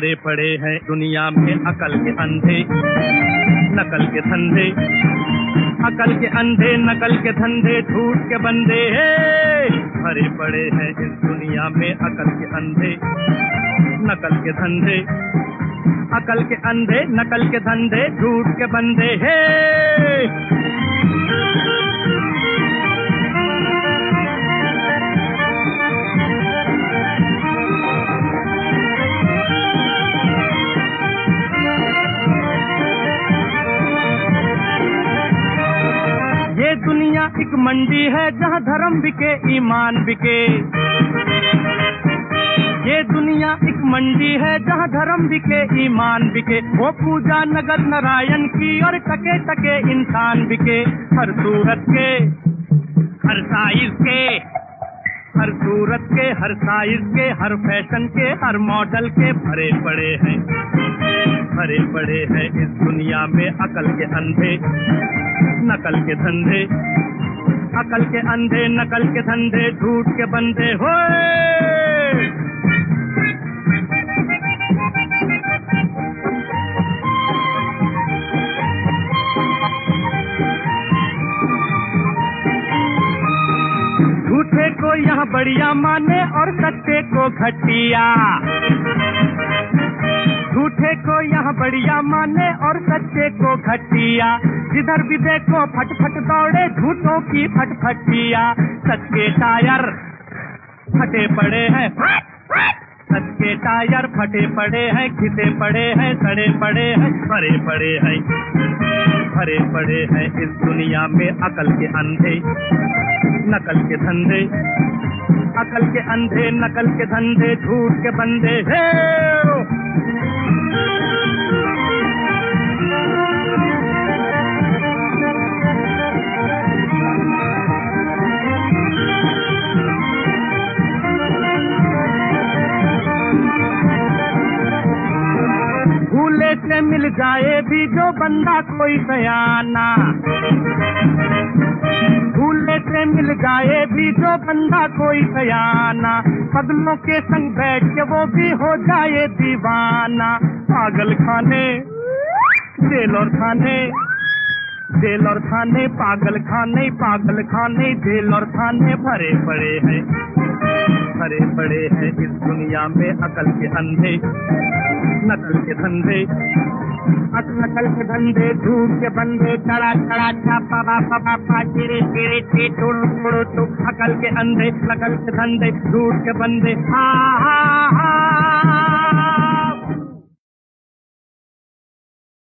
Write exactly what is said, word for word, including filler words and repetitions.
भरे पड़े हैं दुनिया में अकल के अंधे नकल के धंधे, अकल के अंधे नकल के धंधे, झूठ के बंदे हैं। भरे पड़े हैं इस दुनिया में अकल के अंधे नकल के धंधे, अकल के अंधे नकल के धंधे, झूठ के बंदे हैं। ये दुनिया एक मंडी है जहाँ धर्म बिके ईमान बिके। ये दुनिया एक मंडी है जहाँ धर्म बिके ईमान बिके। वो पूजा नगर नारायण की और टके टके इंसान बिके। हर सूरत के हर साइज के, हर सूरत के हर साइज के, हर फैशन के हर मॉडल के भरे पड़े हैं, भरे पड़े हैं इस दुनिया में अकल के अंधे नकल के धंधे, अकल के अंधे नकल के धंधे, झूठ के बंदे होए। झूठे को यहाँ बढ़िया माने और सच्चे को घटिया, झूठे को यहाँ बढ़िया माने और सच्चे को घटिया। जिधर भी देखो फट फट दौड़े झूठों की फटफटिया। सच के टायर फटे पड़े हैं, सच के टायर फटे पड़े हैं, घिसे पड़े हैं, सड़े पड़े हैं, भरे पड़े हैं, भरे पड़े हैं इस दुनिया में अकल के अंधे नकल के धंधे, अकल के अंधे नकल के धंधे, झूठ के बंदे हैं। भूले से मिल जाए भी जो बंदा कोई सयाना, भूले से मिल जाए भी जो बंदा कोई सयाना। पगलों के संग बैठ के वो भी हो जाए दीवाना। पागल खाने जेल और खाने, जेल और खाने, पागल खाने, पागल खाने, जेल और खाने भरे पड़े हैं, भरे पड़े हैं इस दुनिया में अकल के अंधे नकल के धंधे, नकल के धंधे, झूठ के बंदे। चढ़ा चढ़ा छापा पापा पापा चिरे चिरे ची टुड़ टुड़ टुड़, अकल के अंधे नकल के धंधे, झूठ के बंदे। हा हा हा